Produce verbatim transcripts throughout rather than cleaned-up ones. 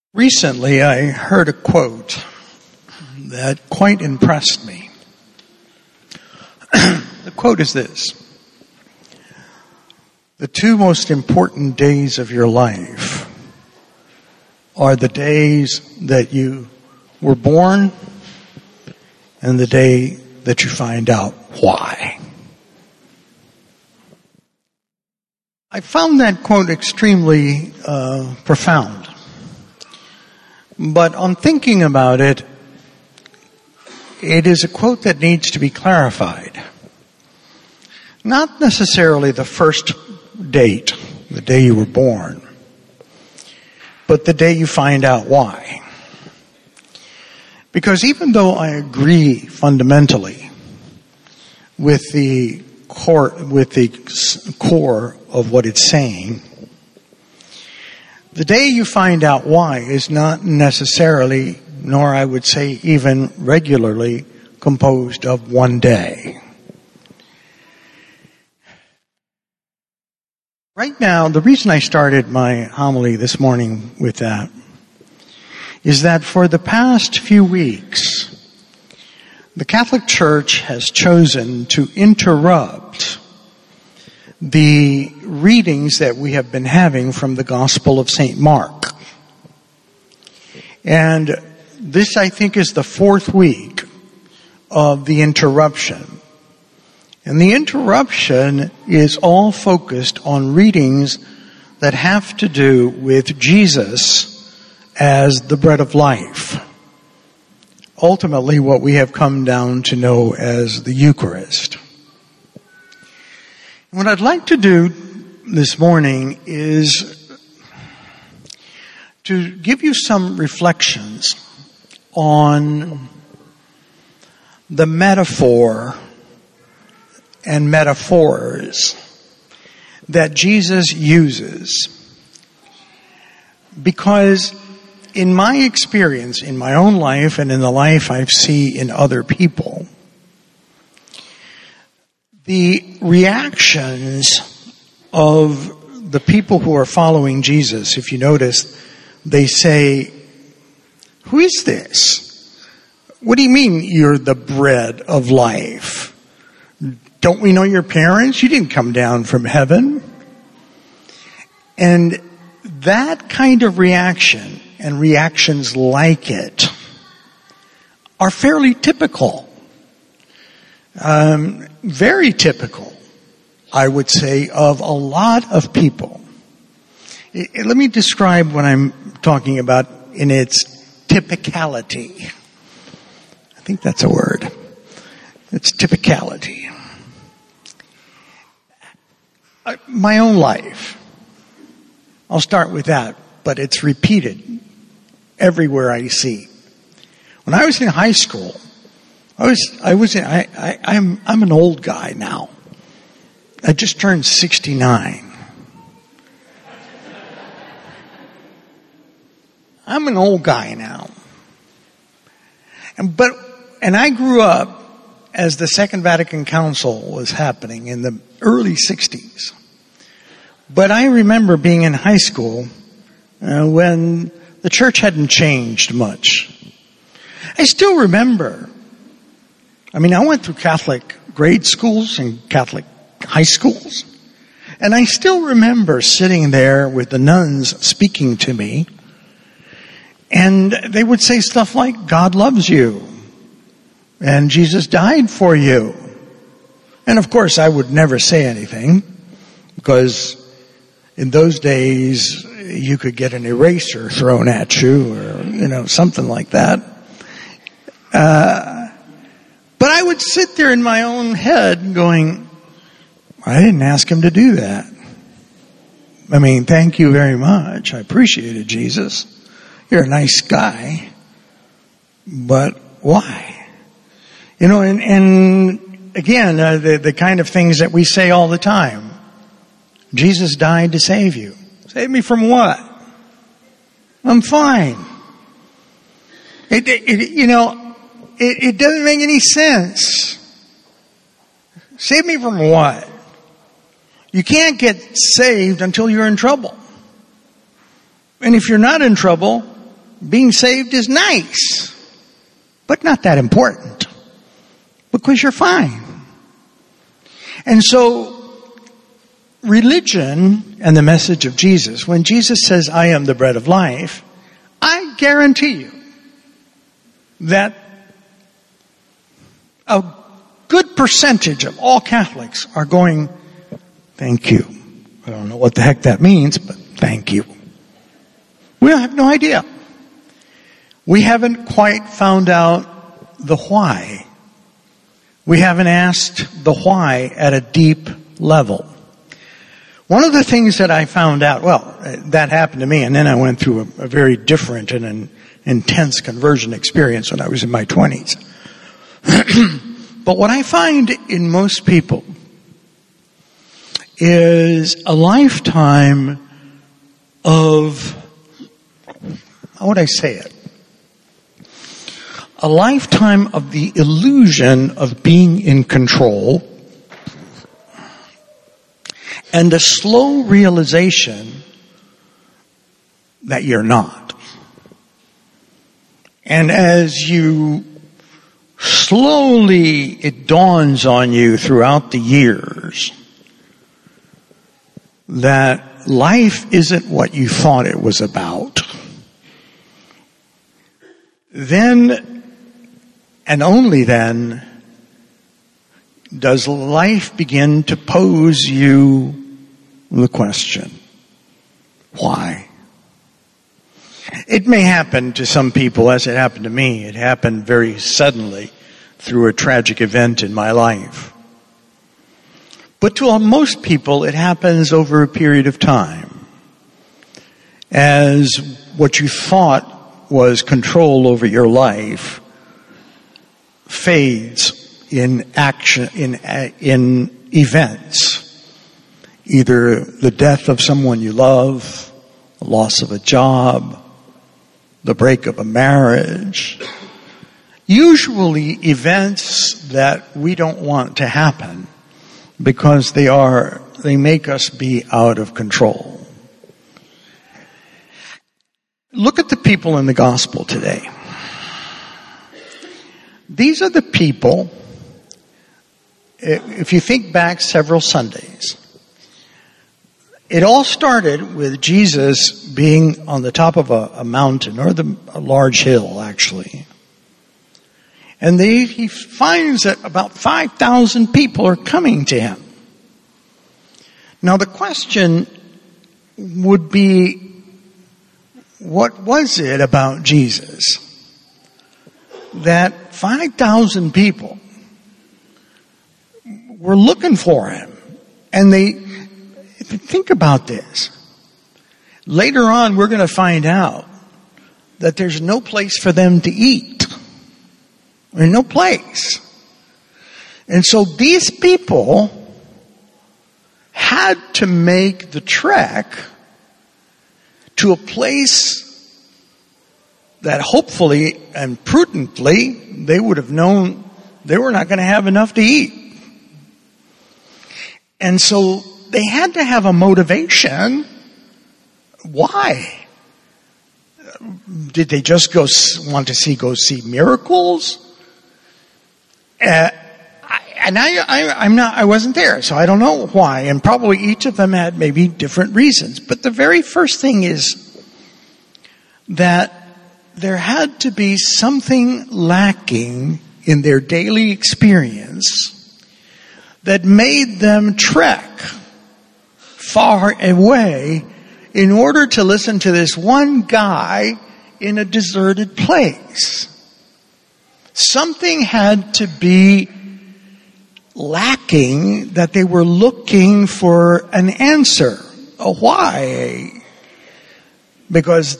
Recently, I heard a quote that quite impressed me. The quote is this: "The two most important days of your life are the days that you were born and the day that you find out why." I found that quote extremely uh, profound. But on thinking about it, it is a quote that needs to be clarified. Not necessarily the first date, the day you were born, but the day you find out why. Because even though I agree fundamentally with the core, with the core of what it's saying, the day you find out why is not necessarily, nor I would say even regularly, composed of one day. Right now, the reason I started my homily this morning with that is that for the past few weeks, the Catholic Church has chosen to interrupt the readings that we have been having from the Gospel of Saint Mark. And this, I think, is the fourth week of the interruption. And the interruption is all focused on readings that have to do with Jesus as the bread of life. Ultimately, what we have come down to know as the Eucharist. What I'd like to do this morning is to give you some reflections on the metaphor and metaphors that Jesus uses. Because in my experience, in my own life and in the life I see in other people, the reactions of the people who are following Jesus, if you notice, they say, "Who is this? What do you mean you're the bread of life? Don't we know your parents? You didn't come down from heaven." And that kind of reaction and reactions like it are fairly typical. Um, very typical, I would say, of a lot of people. It, let me describe what I'm talking about in its typicality. I think that's a word. It's typicality. Uh, my own life. I'll start with that, but it's repeated everywhere I see. When I was in high school, I was, I was, in, I, I, I'm, I'm an old guy now. I just turned sixty-nine. I'm an old guy now. And, but, and I grew up as the Second Vatican Council was happening in the early sixties. But I remember being in high school uh, when the church hadn't changed much. I still remember, I mean, I went through Catholic grade schools and Catholic high schools. And I still remember sitting there with the nuns speaking to me. And they would say stuff like, "God loves you. And Jesus died for you." And of course, I would never say anything. Because in those days, you could get an eraser thrown at you or, you know, something like that. Uh... But I would sit there in my own head going, I didn't ask him to do that. I mean, thank you very much. I appreciate it, Jesus. You're a nice guy. But why? You know, and, and again, uh, the, the kind of things that we say all the time. Jesus died to save you. Save me from what? I'm fine. It, it, it you know, It, it doesn't make any sense. Save me from what? You can't get saved until you're in trouble. And if you're not in trouble, being saved is nice, but not that important, because you're fine. And so, religion and the message of Jesus, when Jesus says, I am the bread of life, I guarantee you that a good percentage of all Catholics are going, thank you. I don't know what the heck that means, but thank you. We have no idea. We haven't quite found out the why. We haven't asked the why at a deep level. One of the things that I found out, well, that happened to me, and then I went through a, a very different and an intense conversion experience when I was in my twenties. But what I find in most people is a lifetime of, how would I say it? A lifetime of the illusion of being in control, and a slow realization that you're not. And as you slowly, it dawns on you throughout the years that life isn't what you thought it was about, then, and only then, does life begin to pose you the question, why? It may happen to some people as it happened to me. It happened very suddenly through a tragic event in my life. But to most people, it happens over a period of time. As what you thought was control over your life fades in action, in, in events. Either the death of someone you love, the loss of a job, the break of a marriage. Usually events that we don't want to happen because they are, they make us be out of control. Look at the people in the gospel today. These are the people, if you think back several Sundays, it all started with Jesus being on the top of a, a mountain, or the, a large hill, actually. And they, he finds that about five thousand people are coming to him. Now the question would be, what was it about Jesus that five thousand people were looking for him? And they, if you think about this, later on we're going to find out that there's no place for them to eat. There's no place. And so these people had to make the trek to a place that hopefully and prudently they would have known they were not going to have enough to eat. And so they had to have a motivation. Why? Did they just go want to see go see miracles? Uh, I, and I, I, I'm not. I wasn't there, so I don't know why. And probably each of them had maybe different reasons. But the very first thing is that there had to be something lacking in their daily experience that made them trek far away in order to listen to this one guy in a deserted place. Something had to be lacking that they were looking for an answer. A why? Because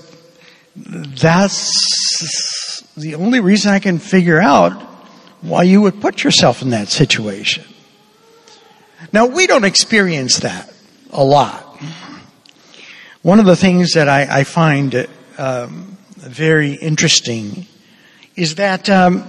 that's the only reason I can figure out why you would put yourself in that situation. Now, we don't experience that a lot. One of the things that I, I find um, very interesting is that, um,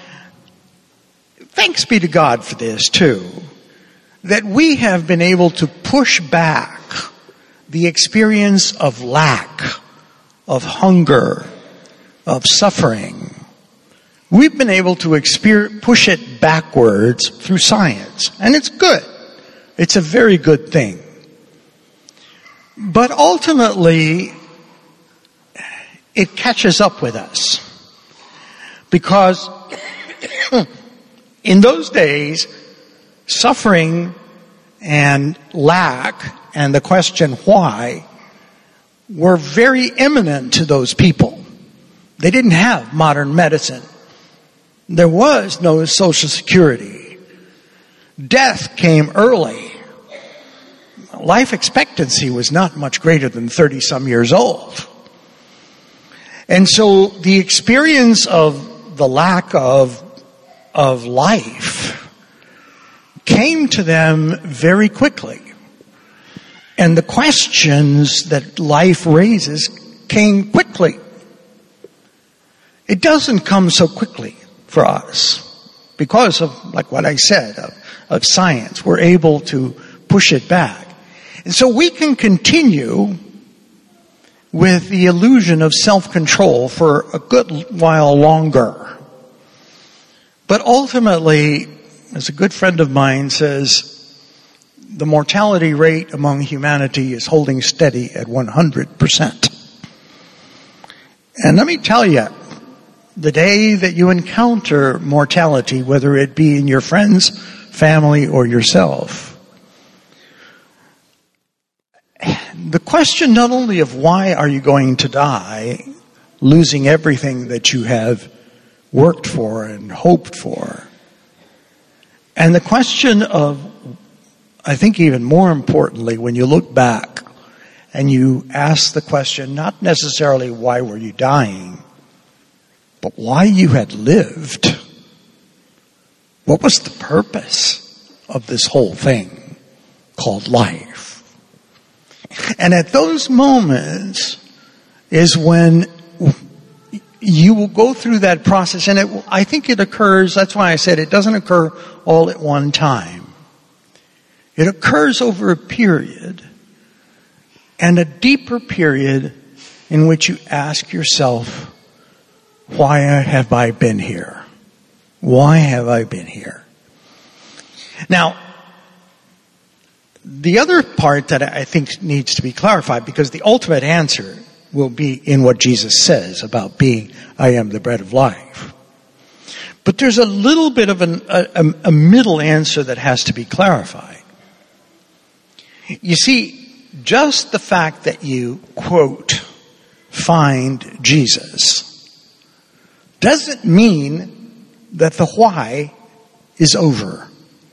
thanks be to God for this too, that we have been able to push back the experience of lack, of hunger, of suffering, we've been able to exper- push it backwards through science. And it's good. It's a very good thing. But ultimately, it catches up with us. Because in those days, suffering and lack and the question why were very imminent to those people. They didn't have modern medicine. There was no Social Security. Death came early. Life expectancy was not much greater than thirty some years old. And so the experience of the lack of, of life came to them very quickly. And the questions that life raises came quickly. It doesn't come so quickly for us because of, like what I said, of, of science. We're able to push it back. And so we can continue with the illusion of self-control for a good while longer. But ultimately, as a good friend of mine says, the mortality rate among humanity is holding steady at one hundred percent. And let me tell you, the day that you encounter mortality, whether it be in your friends, family, or yourself, the question not only of why are you going to die, losing everything that you have worked for and hoped for, and the question of, I think even more importantly, when you look back and you ask the question, not necessarily why were you dying, but why you had lived. What was the purpose of this whole thing called life? And at those moments is when you will go through that process, and it, I think it occurs, that's why I said it doesn't occur all at one time. It occurs over a period, and a deeper period in which you ask yourself, why have I been here? Why have I been here? Now, the other part that I think needs to be clarified, because the ultimate answer will be in what Jesus says about being, I am the bread of life. But there's a little bit of an, a, a middle answer that has to be clarified. You see, just the fact that you, quote, find Jesus doesn't mean that the why is over.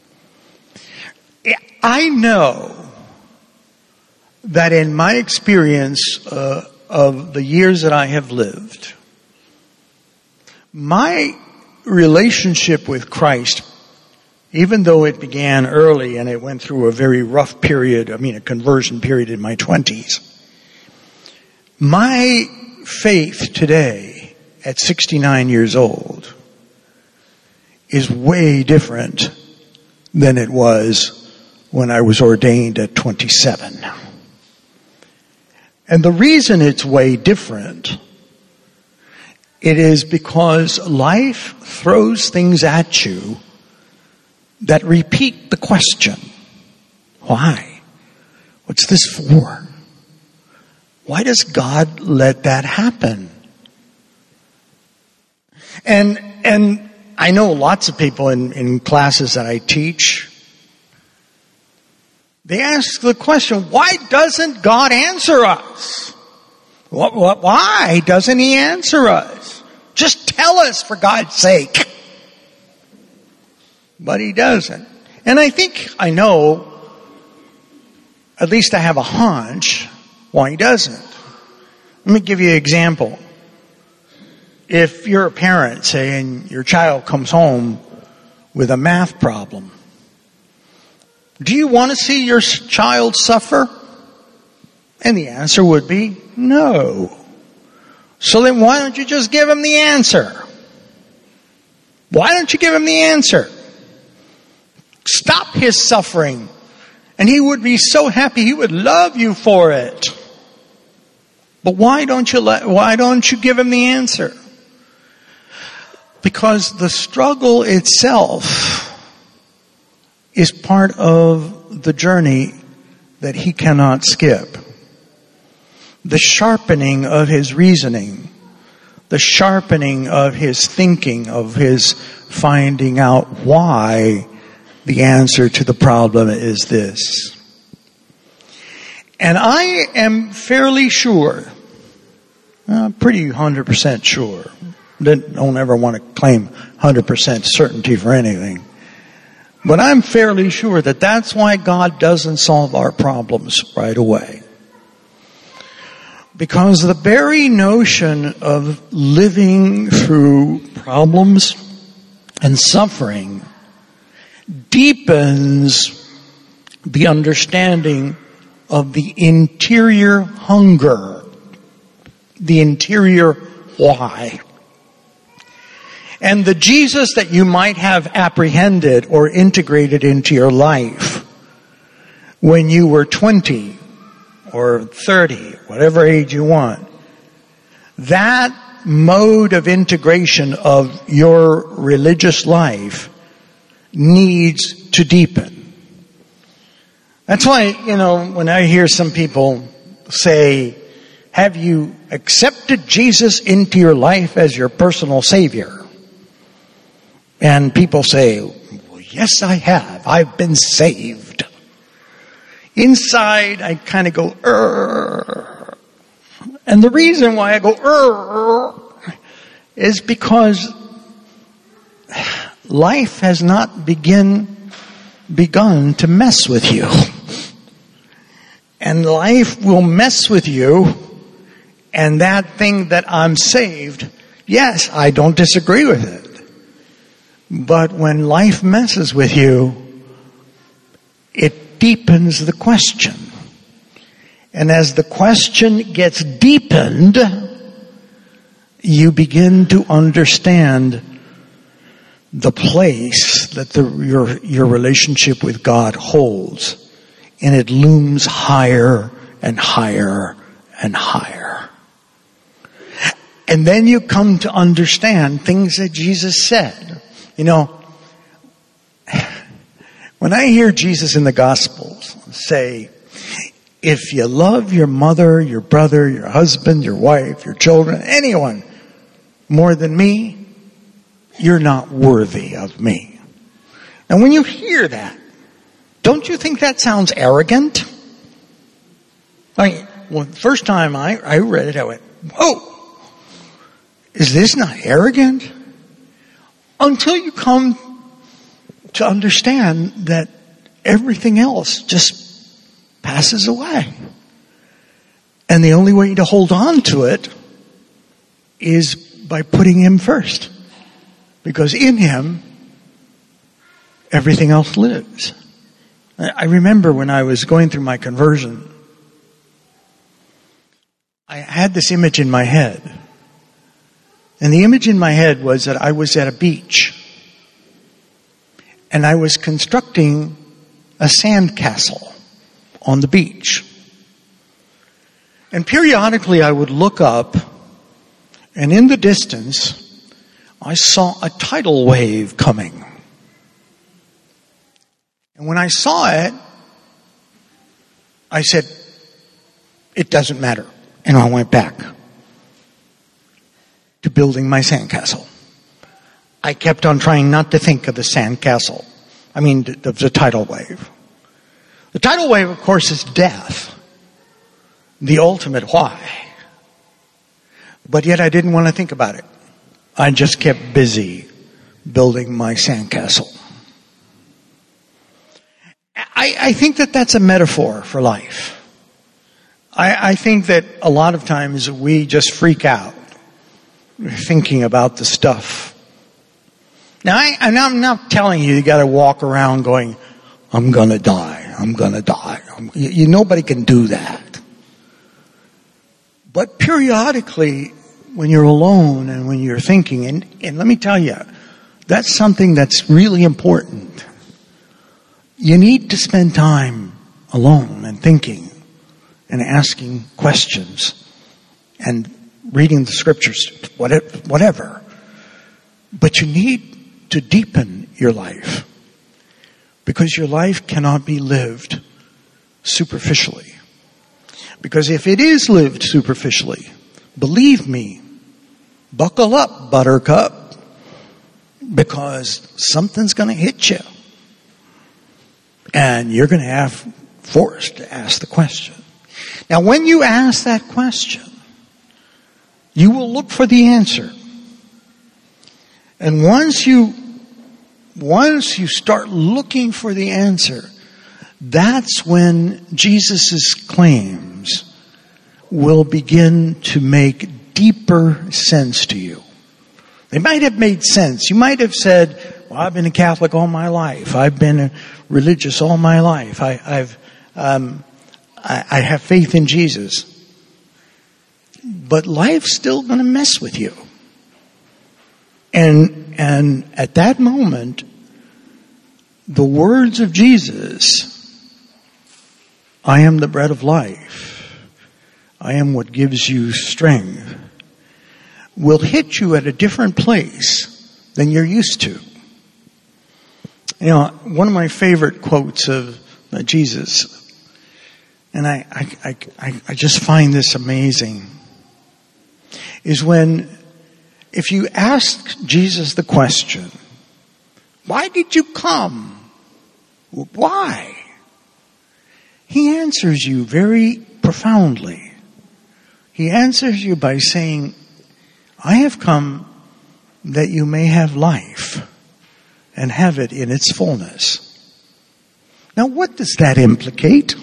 I know that in my experience uh, of the years that I have lived, my relationship with Christ, even though it began early and it went through a very rough period, I mean a conversion period in my twenties, my faith today at sixty-nine years old is way different than it was when I was ordained at twenty-seven. And the reason it's way different, it is because life throws things at you that repeat the question, why? What's this for? Why does God let that happen? And, and I know lots of people in, in classes that I teach, they ask the question, why doesn't God answer us? What, what, why doesn't He answer us? Just tell us, for God's sake. But He doesn't. And I think I know, at least I have a hunch, why He doesn't. Let me give you an example. If you're a parent, say, and your child comes home with a math problem, do you want to see your child suffer? And the answer would be no. So then why don't you just give him the answer? Why don't you give him the answer? Stop his suffering. And he would be so happy, he would love you for it. But why don't you let, why don't you give him the answer? Because the struggle itself is part of the journey that he cannot skip. The sharpening of his reasoning, the sharpening of his thinking, of his finding out why the answer to the problem is this. And I am fairly sure, uh, pretty one hundred percent sure, don't ever want to claim one hundred percent certainty for anything, but I'm fairly sure that that's why God doesn't solve our problems right away. Because the very notion of living through problems and suffering deepens the understanding of the interior hunger, the interior why. And the Jesus that you might have apprehended or integrated into your life when you were twenty or thirty, whatever age you want, that mode of integration of your religious life needs to deepen. That's why, you know, when I hear some people say, have you accepted Jesus into your life as your personal Savior? And people say, well, yes, I have. I've been saved. Inside, I kind of go, Urgh. And the reason why I go, Urgh, is because life has not begin, begun to mess with you. And life will mess with you. And that thing that I'm saved, yes, I don't disagree with it. But when life messes with you, it deepens the question. And as the question gets deepened, you begin to understand the place that the, your, your relationship with God holds. And it looms higher and higher and higher. And then you come to understand things that Jesus said. You know, when I hear Jesus in the Gospels say, if you love your mother, your brother, your husband, your wife, your children, anyone more than me, you're not worthy of me. And when you hear that, don't you think that sounds arrogant? I mean, well, the first time I, I read it, I went, whoa, is this not arrogant? Until you come to understand that everything else just passes away. And the only way to hold on to it is by putting Him first. Because in Him, everything else lives. I remember when I was going through my conversion, I had this image in my head. And the image in my head was that I was at a beach. And I was constructing a sandcastle on the beach. And periodically I would look up, and in the distance, I saw a tidal wave coming. And when I saw it, I said, it doesn't matter. And I went back to building my sandcastle. I kept on trying not to think of the sandcastle. I mean, of the tidal wave. The tidal wave, of course, is death. The ultimate why. But yet I didn't want to think about it. I just kept busy building my sandcastle. I, I think that that's a metaphor for life. I, I think that a lot of times we just freak out thinking about the stuff. Now, I, and I'm not telling you you got to walk around going, I'm going to die. I'm going to die. You, you, nobody can do that. But periodically, when you're alone and when you're thinking, and, and let me tell you, that's something that's really important. You need to spend time alone and thinking and asking questions and reading the scriptures, whatever. But you need to deepen your life, because your life cannot be lived superficially. Because if it is lived superficially, believe me, buckle up, buttercup, because something's going to hit you. And you're going to have forced to ask the question. Now, when you ask that question, you will look for the answer. And once you, once you start looking for the answer, that's when Jesus' claims will begin to make deeper sense to you. They might have made sense. You might have said, well, I've been a Catholic all my life. I've been religious all my life. I, I've, um, I, I have faith in Jesus. But life's still going to mess with you. And, and at that moment, the words of Jesus, I am the bread of life, I am what gives you strength, will hit you at a different place than you're used to. You know, one of my favorite quotes of uh, Jesus, and I, I, I, I just find this amazing, is when, if you ask Jesus the question, why did you come? Why? He answers you very profoundly. He answers you by saying, I have come that you may have life and have it in its fullness. Now, what does that implicate?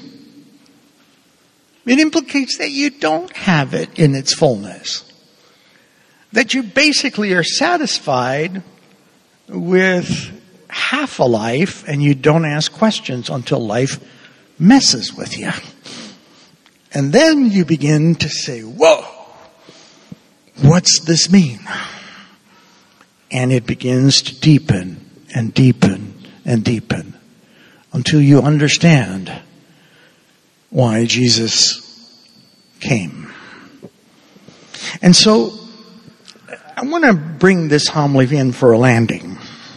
It implicates that you don't have it in its fullness. That you basically are satisfied with half a life and you don't ask questions until life messes with you. And then you begin to say, whoa, what's this mean? And it begins to deepen and deepen and deepen until you understand why Jesus came. And so I want to bring this homily in for a landing.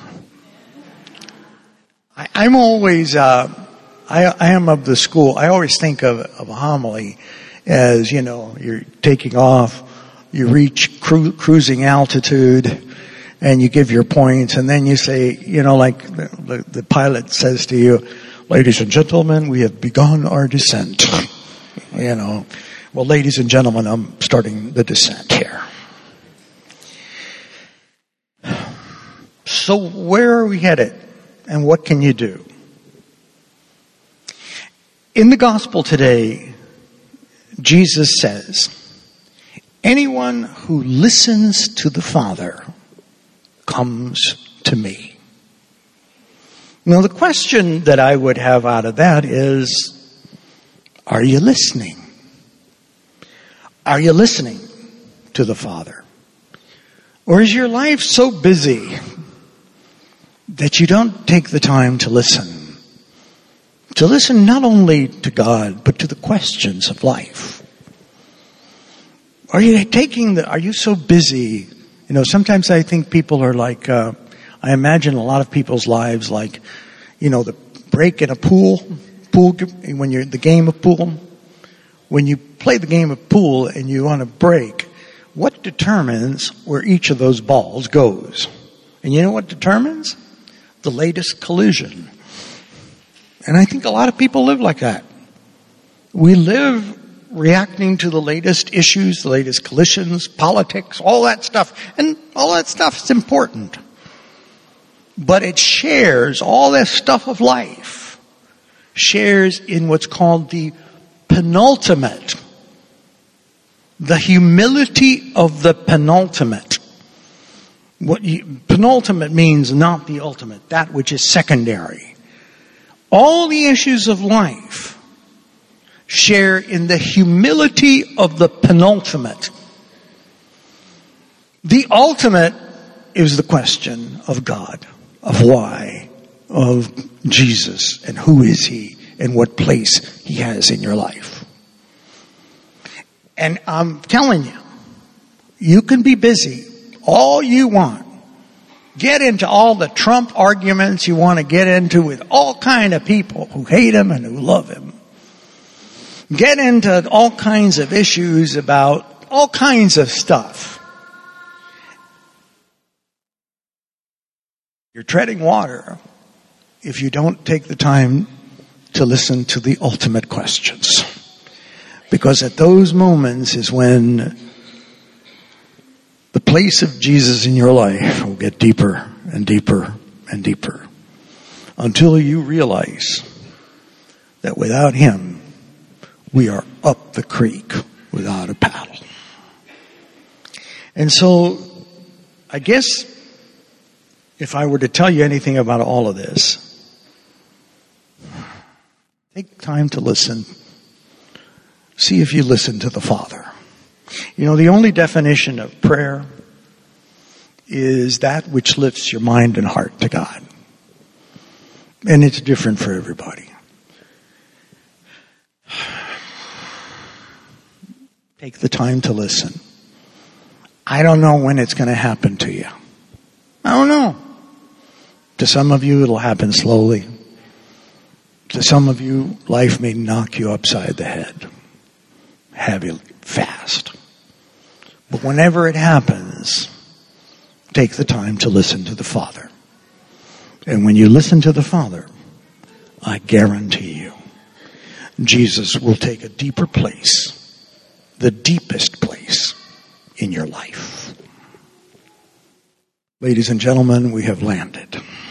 I, I'm always, uh, I, I am of the school, I always think of, of a homily as, you know, you're taking off, you reach cru- cruising altitude, and you give your points, and then you say, you know, like the, the, the pilot says to you, ladies and gentlemen, we have begun our descent. You know, well, ladies and gentlemen, I'm starting the descent here. So where are we headed? And what can you do? In the gospel today, Jesus says, anyone who listens to the Father comes to me. Now the question that I would have out of that is, are you listening? Are you listening to the Father? Or is your life so busy that you don't take the time to listen? To listen not only to God, but to the questions of life. Are you taking the, are you so busy? You know, sometimes I think people are like, uh, I imagine a lot of people's lives like, you know, the break in a pool, pool, when you're the game of pool. When you play the game of pool and you want to break, what determines where each of those balls goes? And you know what determines? The latest collision. And I think a lot of people live like that. We live reacting to the latest issues, the latest collisions, politics, all that stuff. And all that stuff is important. But it shares, all that stuff of life, shares in what's called the penultimate. The humility of the penultimate. What you, penultimate means not the ultimate, that which is secondary. All the issues of life share in the humility of the penultimate. The ultimate is the question of God, of why, of Jesus, and who is He, and what place He has in your life. And I'm telling you, you can be busy all you want, Get into all the Trump arguments you want to get into with all kind of people who hate him and who love him. Get into all kinds of issues about all kinds of stuff. You're treading water if you don't take the time to listen to the ultimate questions. Because at those moments is when the place of Jesus in your life will get deeper and deeper and deeper until you realize that without him, we are up the creek without a paddle. And so, I guess, if I were to tell you anything about all of this, take time to listen. See if you listen to the Father. You know, the only definition of prayer is that which lifts your mind and heart to God. And it's different for everybody. Take the time to listen. I don't know when it's going to happen to you. I don't know. To some of you, it'll happen slowly. To some of you, life may knock you upside the head. Heavy, fast. But whenever it happens, take the time to listen to the Father. And when you listen to the Father, I guarantee you, Jesus will take a deeper place, the deepest place in your life. Ladies and gentlemen, we have landed.